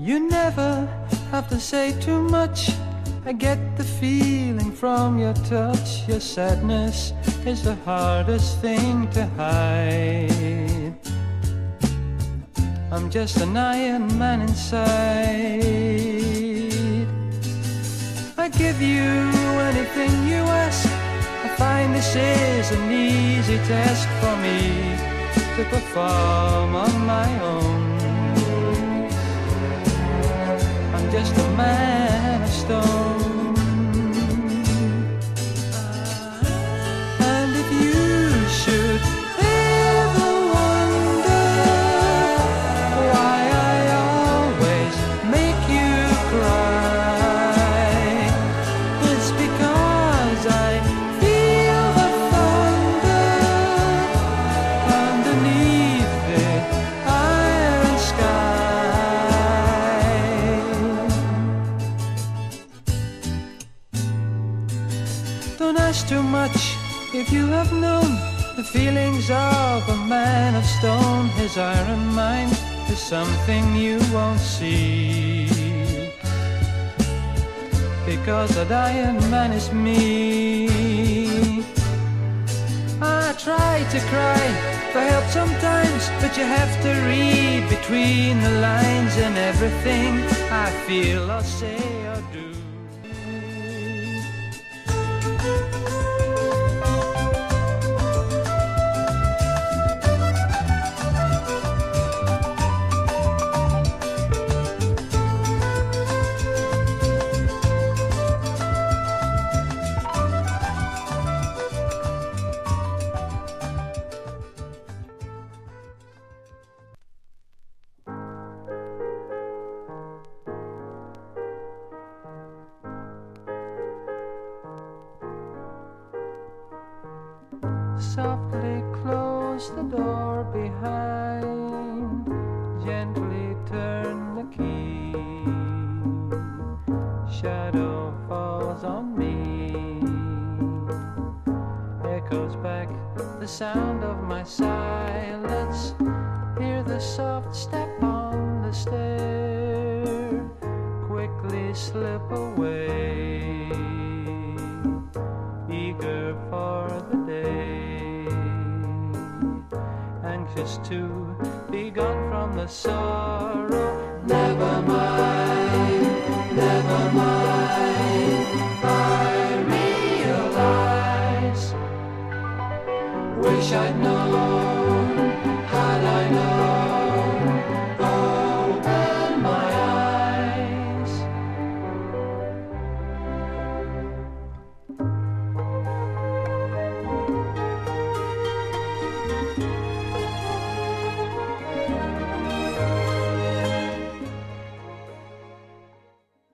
You never have to say too much. I get the feeling from your touch. Your sadness is the hardest thing to hide. I'm just an iron man inside. I give you anything you ask. I find this is an easy task for me to perform on my own. I'm just a man of stone. And if you should ever wonder why I always make you cry, it's because I feel the thunder underneath the iron sky. Don't ask too much if you have known the feelings of a man of stone. His iron mind is something you won't see, because that iron man is me. I try to cry for help sometimes, but you have to read between the lines, and everything I feel or say or do. Softly close the door behind, gently turn the key. Shadow falls on me, echoes back the sound of my silence. Hear the soft step on the stair, quickly slip away, eager for the day, anxious to be gone from the sorrow. Never mind, never mind, I realize, wish I'd known